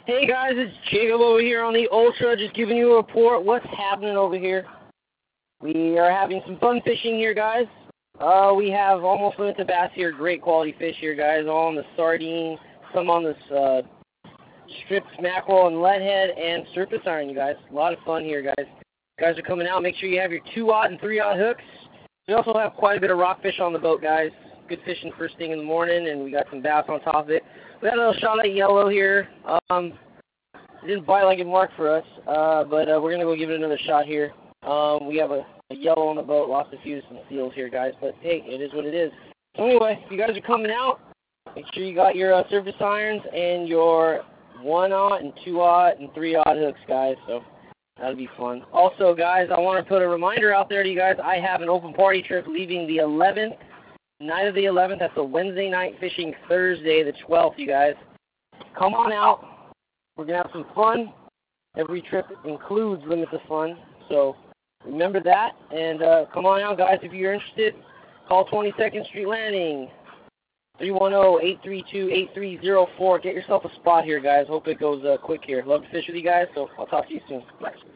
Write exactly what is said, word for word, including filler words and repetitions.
Hey guys, it's Jacob over here on the Ultra, just giving you a report what's happening over here. We are having some fun fishing here, guys. Uh, we have almost limited bass here, great quality fish here, guys, all on the sardine, some on this uh, stripped mackerel and leadhead, and surface iron, you guys. A lot of fun here, guys. You guys are coming out. Make sure you have your two-aught and three-aught hooks. We also have quite a bit of rockfish on the boat, guys. Good fishing first thing in the morning, and we got some bass on top of it. We had a little shot at yellow here. Um, it didn't bite like it marked for us, uh, but uh, we're going to go give it another shot here. Um, we have a, a yellow on the boat, lost a few some seals here, guys, but hey, it is what it is. So anyway, if you guys are coming out, make sure you got your uh, surface irons and your one-aught and two-aught and three-aught hooks, guys, so that'll be fun. Also, guys, I want to put a reminder out there to you guys. I have an open party trip leaving the eleventh. Night of the eleventh, that's a Wednesday night fishing, Thursday the twelfth, you guys. Come on out. We're going to have some fun. Every trip includes limits of fun, so remember that. And uh, come on out, guys, if you're interested. Call twenty-second Street Landing, three one zero, eight three two, eight three zero four. Get yourself a spot here, guys. Hope it goes uh, quick here. Love to fish with you guys, so I'll talk to you soon. Bye.